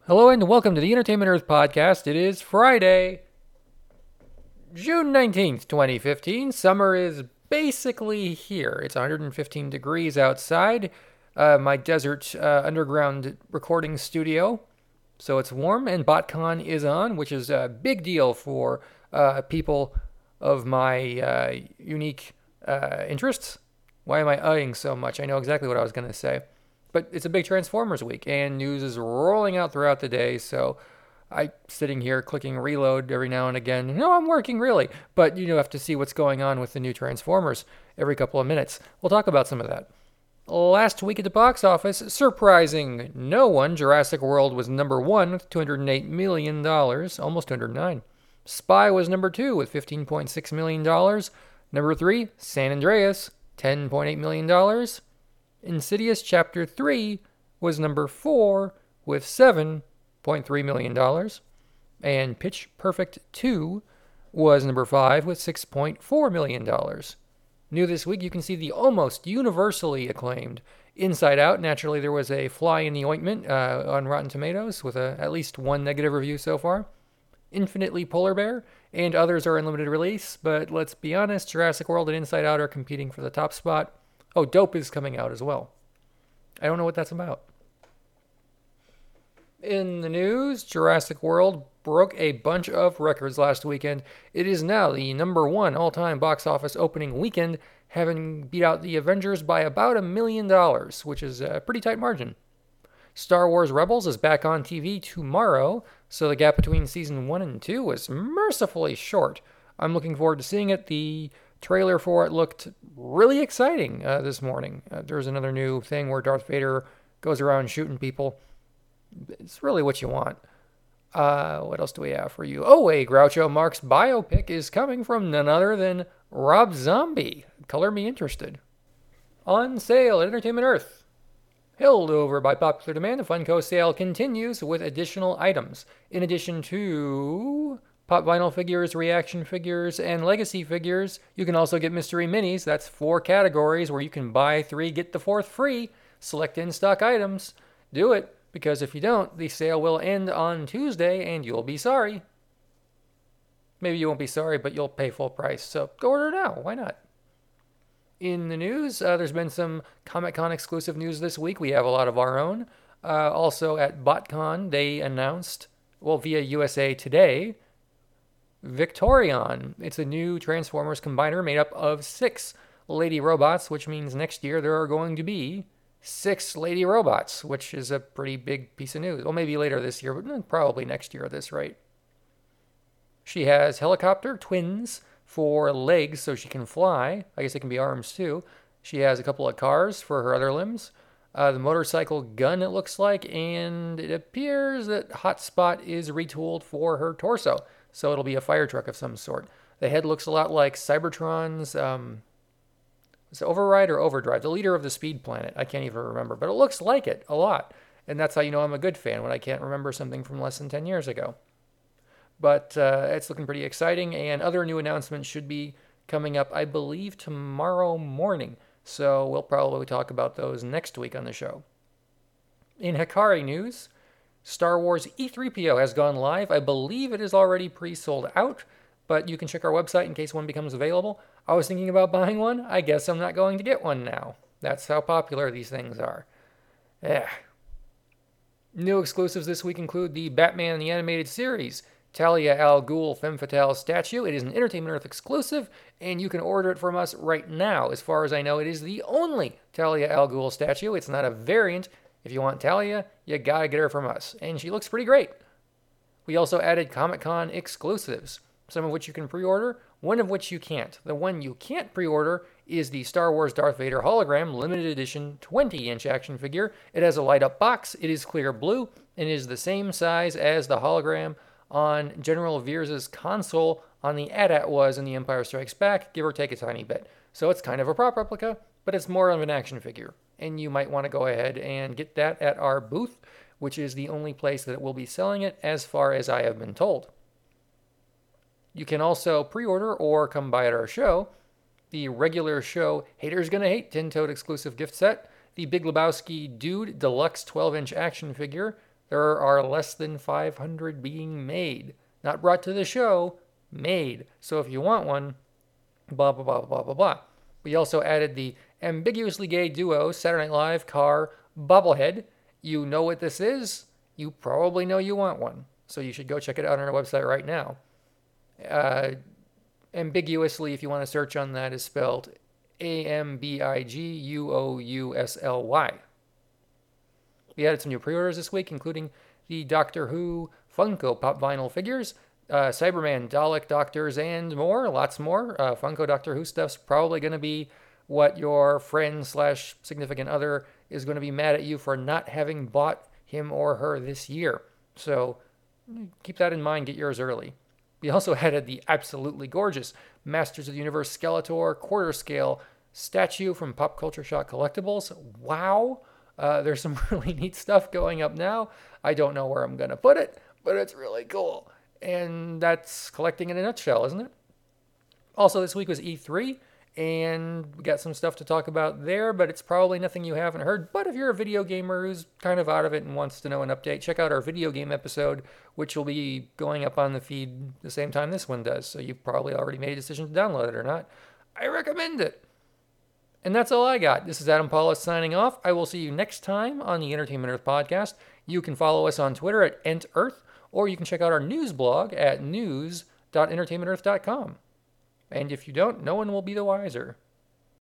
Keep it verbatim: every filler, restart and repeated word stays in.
Hello and welcome to the Entertainment Earth podcast. It is Friday, June nineteenth, twenty fifteen. Summer is basically here. It's one hundred fifteen degrees outside. Uh, my desert uh, underground recording studio. So it's warm and BotCon is on, which is a big deal for uh, people of my uh, unique uh, interests. Why am I uhing so much? I know exactly what I was going to say. But it's a big Transformers week, and news is rolling out throughout the day, so I'm sitting here clicking reload every now and again. No, I'm working, really. But you have to see what's going on with the new Transformers every couple of minutes. We'll talk about some of that. Last week at the box office, surprising no one, Jurassic World was number one with two hundred eight million dollars, almost two hundred nine. Spy was number two with fifteen point six million dollars. Number three, San Andreas, ten point eight million dollars. Insidious Chapter three was number four with seven point three million dollars. And Pitch Perfect two was number five with six point four million dollars. New this week, you can see the almost universally acclaimed Inside Out. Naturally, there was a fly in the ointment uh, on Rotten Tomatoes with a, at least one negative review so far. Infinitely Polar Bear and others are in limited release, but let's be honest, Jurassic World and Inside Out are competing for the top spot. Oh, Dope is coming out as well. I don't know what that's about. In the news, Jurassic World broke a bunch of records last weekend. It is now the number one all-time box office opening weekend, having beat out the Avengers by about a million dollars, which is a pretty tight margin. Star Wars Rebels is back on T V tomorrow, so the gap between season one and two was mercifully short. I'm looking forward to seeing it. The trailer for it looked really exciting uh, this morning. Uh, there's another new thing where Darth Vader goes around shooting people. It's really what you want. Uh, what else do we have for you? Oh, a Groucho Marx biopic is coming from none other than Rob Zombie. Color me interested. On sale at Entertainment Earth. Held over by popular demand, the Funko sale continues with additional items. In addition to Pop Vinyl figures, reaction figures, and legacy figures, you can also get mystery minis. That's four categories where you can buy three, get the fourth free. Select in-stock items. Do it, because if you don't, the sale will end on Tuesday, and you'll be sorry. Maybe you won't be sorry, but you'll pay full price. So go order now. Why not? In the news, uh, there's been some Comic-Con exclusive news this week. We have a lot of our own. Uh, also at BotCon, they announced, well, via U S A Today, Victorion. It's a new Transformers combiner made up of six lady robots, which means next year there are going to be six lady robots, which is a pretty big piece of news. Well, maybe later this year, but probably next year at this rate. She has helicopter twins for legs so she can fly. I guess it can be arms too. She has a couple of cars for her other limbs. Uh, the motorcycle gun, it looks like, and it appears that Hotspot is retooled for her torso. So it'll be a fire truck of some sort. The head looks a lot like Cybertron's, um, is it Override or Overdrive? The leader of the Speed Planet. I can't even remember, but it looks like it a lot. And that's how you know I'm a good fan, when I can't remember something from less than ten years ago. But uh, it's looking pretty exciting, and other new announcements should be coming up, I believe, tomorrow morning. So we'll probably talk about those next week on the show. In Hikari news, Star Wars E three P O has gone live. I believe it is already pre-sold out, but you can check our website in case one becomes available. I was thinking about buying one. I guess I'm not going to get one now. That's how popular these things are. Eh. New exclusives this week include the Batman the Animated Series Talia al Ghul Femme Fatale statue. It is an Entertainment Earth exclusive, and you can order it from us right now. As far as I know, it is the only Talia al Ghul statue. It's not a variant. If you want Talia, you gotta get her from us. And she looks pretty great. We also added Comic-Con exclusives, some of which you can pre-order, one of which you can't. The one you can't pre-order is the Star Wars Darth Vader hologram limited edition twenty inch action figure. It has a light-up box, it is clear blue, and is the same size as the hologram on General Veers' console on the A T A T was in The Empire Strikes Back, give or take a tiny bit. So it's kind of a prop replica, but it's more of an action figure. And you might want to go ahead and get that at our booth, which is the only place that will be selling it as far as I have been told. You can also pre-order or come by at our show the regular show Haters Gonna Hate ten-toed exclusive gift set, the Big Lebowski Dude Deluxe twelve inch action figure, There are less than five hundred being made. Not brought to the show, made. So if you want one, blah, blah, blah, blah, blah, blah. We also added the ambiguously gay duo Saturday Night Live car bobblehead. You know what this is? You probably know you want one. So you should go check it out on our website right now. Uh, ambiguously, if you want to search on that, is spelled A M B I G U O U S L Y. We added some new pre-orders this week, including the Doctor Who Funko Pop vinyl figures, uh, Cyberman, Dalek Doctors, and more. Lots more. Uh, Funko Doctor Who stuff's probably going to be what your friend slash significant other is going to be mad at you for not having bought him or her this year. So keep that in mind. Get yours early. We also added the absolutely gorgeous Masters of the Universe Skeletor quarter scale statue from Pop Culture Shock Collectibles. Wow. Uh, there's some really neat stuff going up now. I don't know where I'm going to put it, but it's really cool. And that's collecting in a nutshell, isn't it? Also, this week was E three, and we got some stuff to talk about there, but it's probably nothing you haven't heard. But if you're a video gamer who's kind of out of it and wants to know an update, check out our video game episode, which will be going up on the feed the same time this one does. So you've probably already made a decision to download it or not. I recommend it. And that's all I got. This is Adam Paulus signing off. I will see you next time on the Entertainment Earth podcast. You can follow us on Twitter at EntEarth, or you can check out our news blog at news dot entertainment earth dot com. And if you don't, no one will be the wiser.